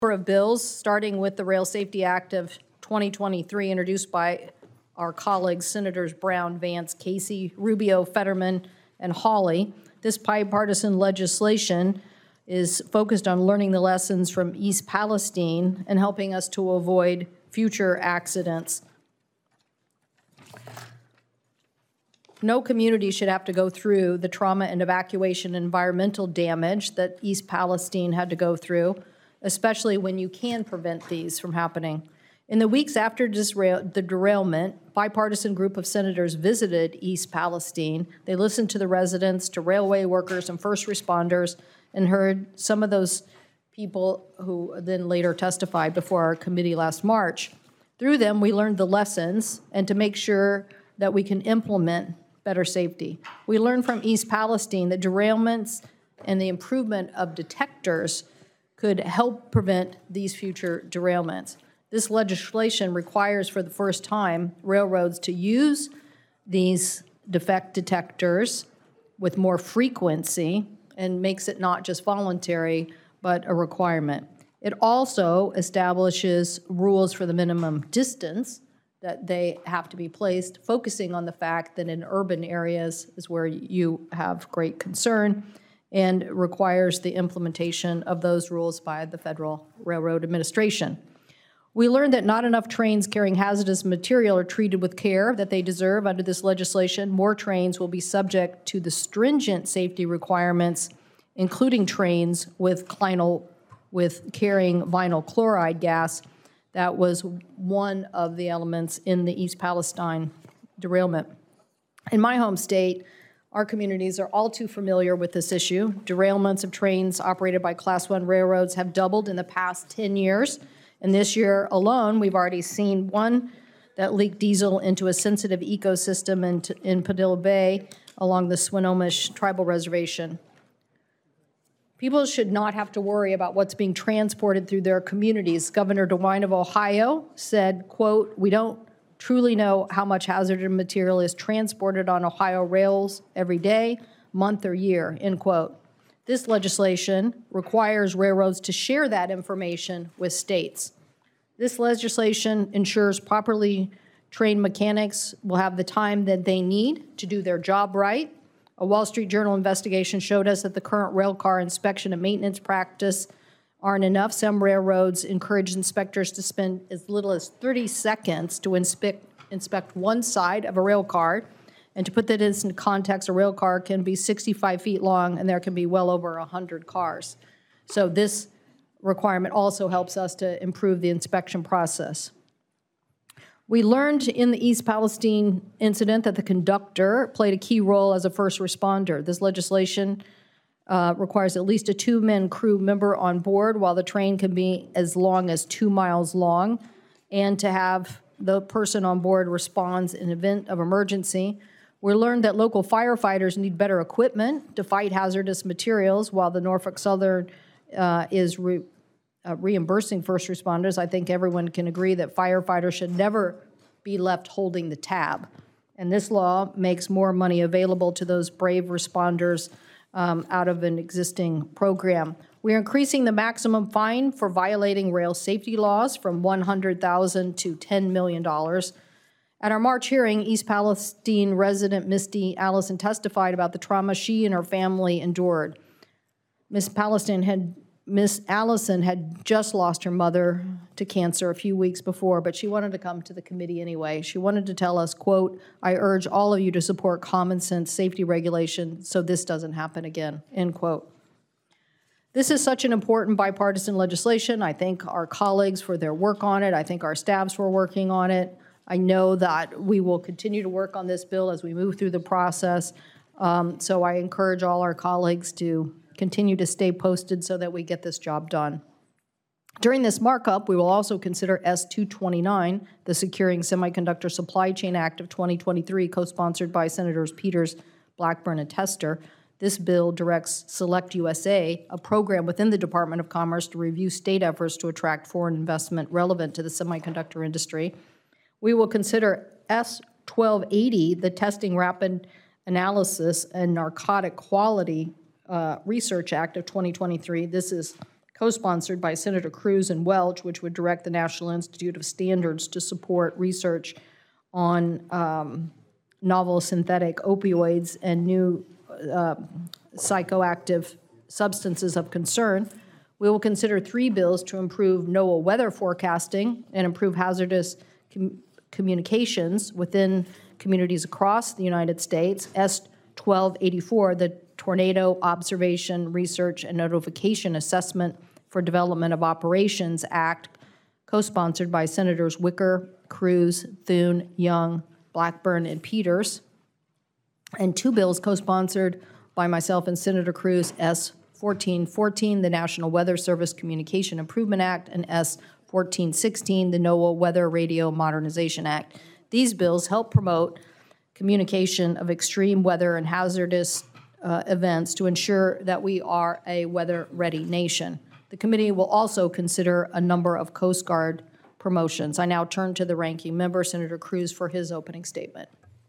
Number of bills, starting with the Rail Safety Act of 2023, introduced by our colleagues, Senators Brown, Vance, Casey, Rubio, Fetterman, and Hawley. This bipartisan legislation is focused on learning the lessons from East Palestine and helping us to avoid future accidents. No community should have to go through the trauma and evacuation and environmental damage that East Palestine had to go through, especially when you can prevent these from happening. In the weeks after the derailment, bipartisan group of senators visited East Palestine. They listened to the residents, to railway workers and first responders, and heard some of those people who then later testified before our committee last March. Through them, we learned the lessons and to make sure that we can implement better safety. We learned from East Palestine that derailments and the improvement of detectors could help prevent these future derailments. This legislation requires for the first time railroads to use these defect detectors with more frequency and makes it not just voluntary, but a requirement. It also establishes rules for the minimum distance that they have to be placed, focusing on the fact that in urban areas is where you have great concern, and requires the implementation of those rules by the Federal Railroad Administration. We learned that not enough trains carrying hazardous material are treated with care that they deserve under this legislation. More trains will be subject to the stringent safety requirements, including trains with carrying vinyl chloride gas. That was one of the elements in the East Palestine derailment. In my home state, our communities are all too familiar with this issue. Derailments of trains operated by Class I railroads have doubled in the past 10 years. And this year alone, we've already seen one that leaked diesel into a sensitive ecosystem in Padilla Bay along the Swinomish Tribal Reservation. People should not have to worry about what's being transported through their communities. Governor DeWine of Ohio said, quote, "We don't truly know how much hazardous material is transported on Ohio rails every day, month, or year," end quote. This legislation requires railroads to share that information with states. This legislation ensures properly trained mechanics will have the time that they need to do their job right. A Wall Street Journal investigation showed us that the current rail car inspection and maintenance practice aren't enough. Some railroads encourage inspectors to spend as little as 30 seconds to inspect one side of a rail car. And to put that into context, a rail car can be 65 feet long, and there can be well over 100 cars. So this requirement also helps us to improve the inspection process. We learned in the East Palestine incident that the conductor played a key role as a first responder. This legislation requires at least a 2-man crew member on board, while the train can be as long as 2 miles long, and to have the person on board responds in event of emergency. We learned that local firefighters need better equipment to fight hazardous materials, while the Norfolk Southern is reimbursing first responders. I think everyone can agree that firefighters should never be left holding the tab. And this law makes more money available to those brave responders out of an existing program. We are increasing the maximum fine for violating rail safety laws from $100,000 to $10 million. At our March hearing, East Palestine resident Misty Allison testified about the trauma she and her family endured. Miss Allison had just lost her mother to cancer a few weeks before, but she wanted to come to the committee anyway. She wanted to tell us, quote, "I urge all of you to support common sense safety regulation so this doesn't happen again," end quote. This is such an important bipartisan legislation. I thank our colleagues for their work on it. I thank our staffs for working on it. I know that we will continue to work on this bill as we move through the process. So I encourage all our colleagues to continue to stay posted so that we get this job done. During this markup, we will also consider S-229, the Securing Semiconductor Supply Chain Act of 2023, co-sponsored by Senators Peters, Blackburn, and Tester. This bill directs Select USA, a program within the Department of Commerce, to review state efforts to attract foreign investment relevant to the semiconductor industry. We will consider S-1280, the Testing Rapid Analysis and Narcotic Quality Research Act of 2023. This is co-sponsored by Senator Cruz and Welch, which would direct the National Institute of Standards to support research on novel synthetic opioids and new psychoactive substances of concern. We will consider 3 bills to improve NOAA weather forecasting and improve hazardous communications within communities across the United States. S-1284, the Tornado Observation, Research, and Notification Assessment for Development of Operations Act, co-sponsored by Senators Wicker, Cruz, Thune, Young, Blackburn, and Peters. And 2 bills co-sponsored by myself and Senator Cruz, S-1414, the National Weather Service Communication Improvement Act, and S-1416, the NOAA Weather Radio Modernization Act. These bills help promote communication of extreme weather and hazardous events to ensure that we are a weather-ready nation. The committee will also consider a number of Coast Guard promotions. I now turn to the ranking member, Senator Cruz, for his opening statement.